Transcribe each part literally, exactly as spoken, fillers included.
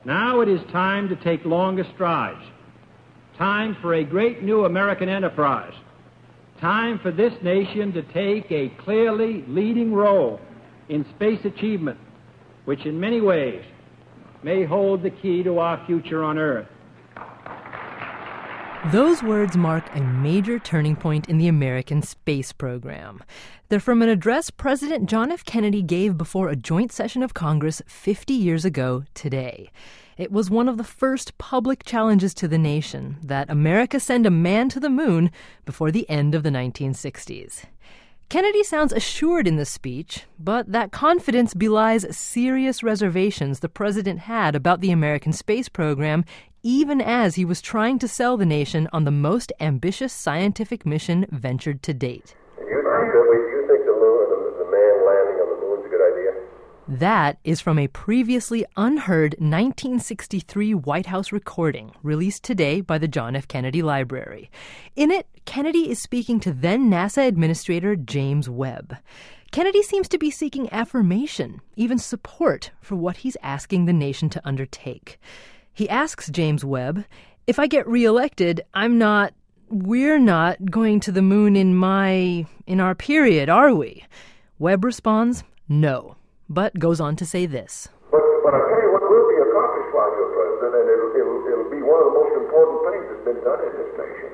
Now it is time to take longer strides. Time for a great new American enterprise. Time for this nation to take a clearly leading role in space achievement, which in many ways may hold the key to our future on Earth. Those words mark a major turning point in the American space program. They're from an address President John F. Kennedy gave before a joint session of Congress fifty years ago today. It was one of the first public challenges to the nation that America send a man to the moon before the end of the nineteen sixties. Kennedy sounds assured in the speech, but that confidence belies serious reservations the president had about the American space program, even as he was trying to sell the nation on the most ambitious scientific mission ventured to date. Do you think, Billy, do you think the, moon, the, the man landing on the moon is a good idea? That is from a previously unheard nineteen sixty-three White House recording released today by the John F. Kennedy Library. In it, Kennedy is speaking to then NASA Administrator James Webb. Kennedy seems to be seeking affirmation, even support, for what he's asking the nation to undertake. He asks James Webb, "If I get reelected, I'm not, we're not going to the moon in my, in our period, are we?" Webb responds, "No," but goes on to say this. But, but I tell you what will be accomplished while you're president, and it'll, it'll, it'll be one of the most important things that's been done in this nation.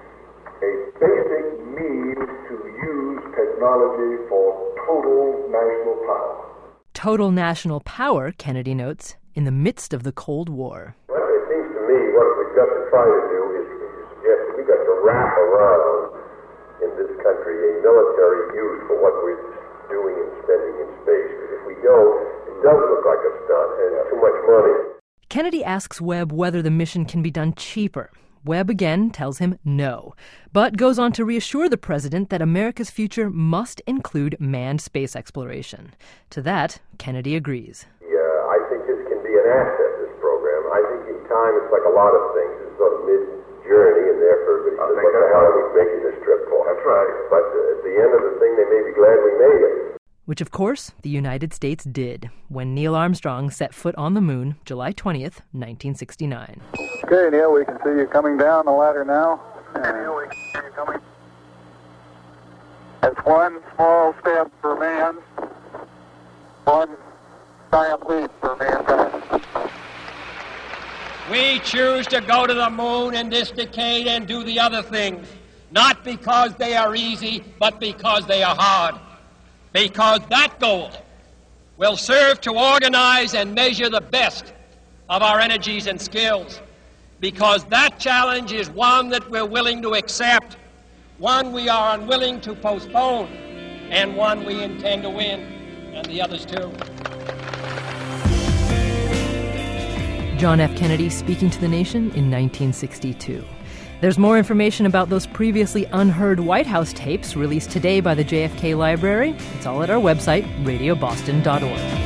A basic means to use technology for total national power. Total national power, Kennedy notes, in the midst of the Cold War. Well, it seems to me what we've got to try to do is, is suggest that we've got to wrap around in this country a military use for what we're doing and spending in space. If we don't, it does look like a stunt and too much money. Kennedy asks Webb whether the mission can be done cheaper. Webb again tells him no, but goes on to reassure the president that America's future must include manned space exploration. To that, Kennedy agrees. Yeah, I think this can be an asset, this program. I think in time it's like a lot of things. It's sort of mid-journey, and therefore everybody says, what the hell are we making this trip for? That's right. But uh, at the end of the thing, they may be glad we made it. Which, of course, the United States did when Neil Armstrong set foot on the moon July twentieth, nineteen sixty-nine. Okay, Neil, we can see you coming down the ladder now. Okay, Neil, we can see you coming. It's one small step for man, one giant leap for mankind. We choose to go to the moon in this decade and do the other things, not because they are easy, but because they are hard. Because that goal will serve to organize and measure the best of our energies and skills. Because that challenge is one that we're willing to accept, one we are unwilling to postpone, and one we intend to win, and the others too. John F. Kennedy speaking to the nation in nineteen sixty-two. There's more information about those previously unheard White House tapes released today by the J F K Library. It's all at our website, radio boston dot org.